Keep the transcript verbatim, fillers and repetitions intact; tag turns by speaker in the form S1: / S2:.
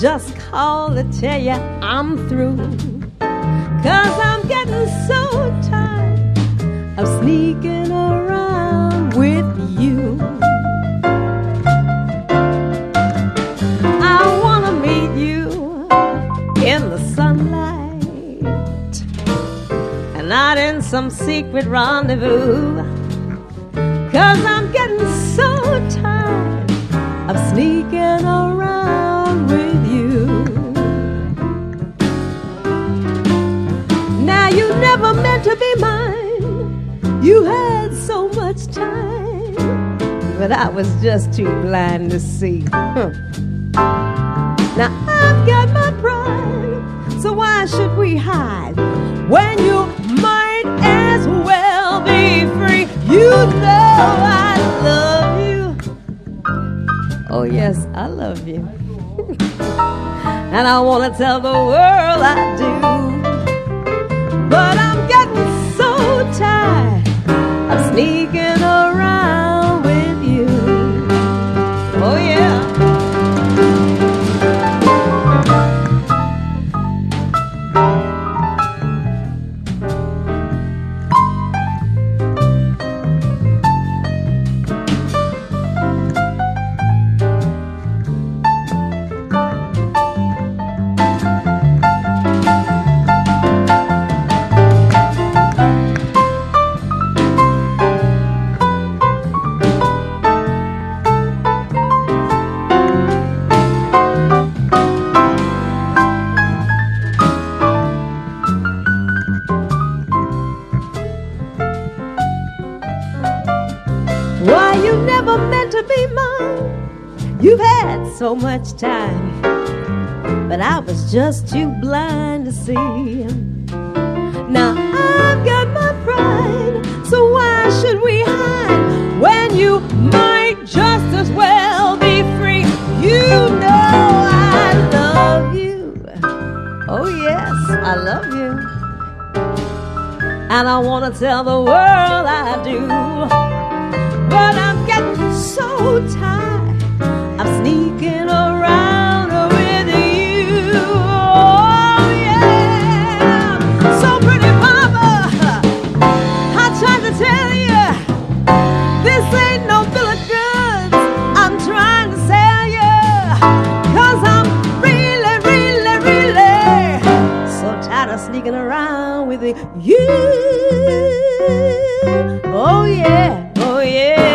S1: just called to tell you I'm through. Cause I'm getting so tired of sneaking around with you. I wanna meet you in the sunlight and not in some secret rendezvous. Cause I'm getting so tired of sneaking around with you. Now you never meant to be mine. You had so much time, but I was just too blind to see. Huh. Now I've got my pride, so why should we hide when you might as well be free? You know I love you. Oh yes, I love you. And I want to tell the world I do. But I'm getting so tired of sneaking around with you. Oh yeah. Why you never meant to be mine? You've had so much time, but I was just too blind to see. Now I've got my pride, so why should we hide when you might just as well be free? You know I love you. Oh yes, I love you. And I want to tell the world I do. But I'm getting so tired of sneaking around with you. Oh yeah. So pretty mama, I tried to tell you this ain't no bill of goods I'm trying to sell you. Cause I'm really, really, really so tired of sneaking around with you. Oh yeah, oh yeah.